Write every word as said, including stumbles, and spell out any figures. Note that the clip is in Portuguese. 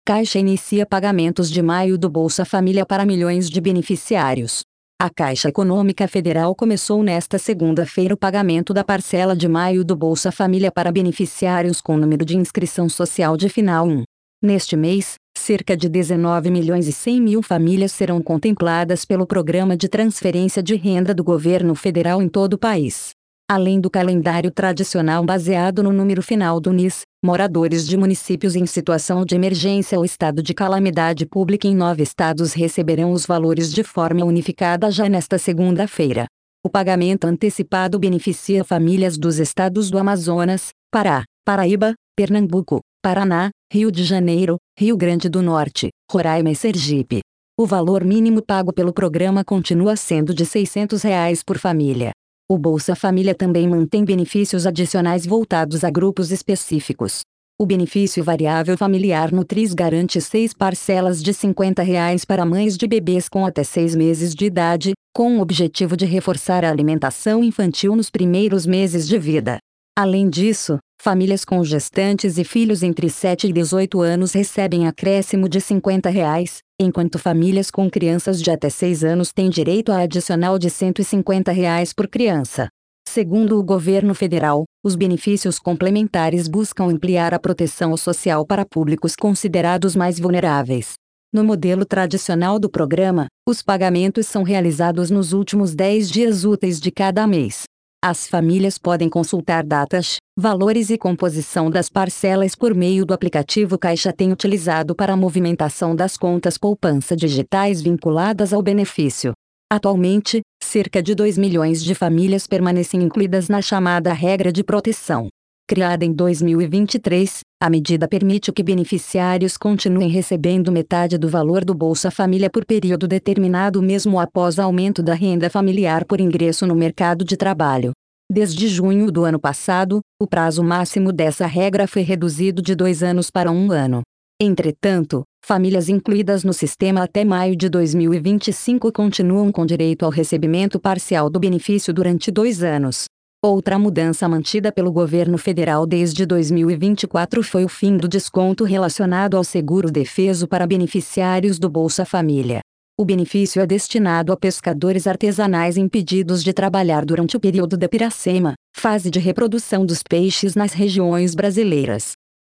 Caixa inicia pagamentos de maio do Bolsa Família para milhões de beneficiários. A Caixa Econômica Federal começou nesta segunda-feira o pagamento da parcela de maio do Bolsa Família para beneficiários com número de inscrição social de final um. Neste mês, cerca de dezenove milhões e cem mil famílias serão contempladas pelo Programa de Transferência de Renda do Governo Federal em todo o país. Além do calendário tradicional baseado no número final do N I S, moradores de municípios em situação de emergência ou estado de calamidade pública em nove estados receberão os valores de forma unificada já nesta segunda-feira. O pagamento antecipado beneficia famílias dos estados do Amazonas, Pará, Paraíba, Pernambuco, Paraná, Rio de Janeiro, Rio Grande do Norte, Roraima e Sergipe. O valor mínimo pago pelo programa continua sendo de seiscentos reais por família. O Bolsa Família também mantém benefícios adicionais voltados a grupos específicos. O benefício variável familiar Nutris garante seis parcelas de cinquenta reais para mães de bebês com até seis meses de idade, com o objetivo de reforçar a alimentação infantil nos primeiros meses de vida. Além disso, famílias com gestantes e filhos entre sete e dezoito anos recebem acréscimo de cinquenta reais, enquanto famílias com crianças de até seis anos têm direito a adicional de cento e cinquenta reais por criança. Segundo o governo federal, os benefícios complementares buscam ampliar a proteção social para públicos considerados mais vulneráveis. No modelo tradicional do programa, os pagamentos são realizados nos últimos dez dias úteis de cada mês. As famílias podem consultar datas, valores e composição das parcelas por meio do aplicativo Caixa Tem utilizado para a movimentação das contas poupança digitais vinculadas ao benefício. Atualmente, cerca de dois milhões de famílias permanecem incluídas na chamada regra de proteção. Criada em dois mil e vinte e três, a medida permite que beneficiários continuem recebendo metade do valor do Bolsa Família por período determinado mesmo após aumento da renda familiar por ingresso no mercado de trabalho. Desde junho do ano passado, o prazo máximo dessa regra foi reduzido de dois anos para um ano. Entretanto, famílias incluídas no sistema até maio de dois mil e vinte e cinco continuam com direito ao recebimento parcial do benefício durante dois anos. Outra mudança mantida pelo governo federal desde dois mil e vinte e quatro foi o fim do desconto relacionado ao seguro-defeso para beneficiários do Bolsa Família. O benefício é destinado a pescadores artesanais impedidos de trabalhar durante o período da piracema, fase de reprodução dos peixes nas regiões brasileiras.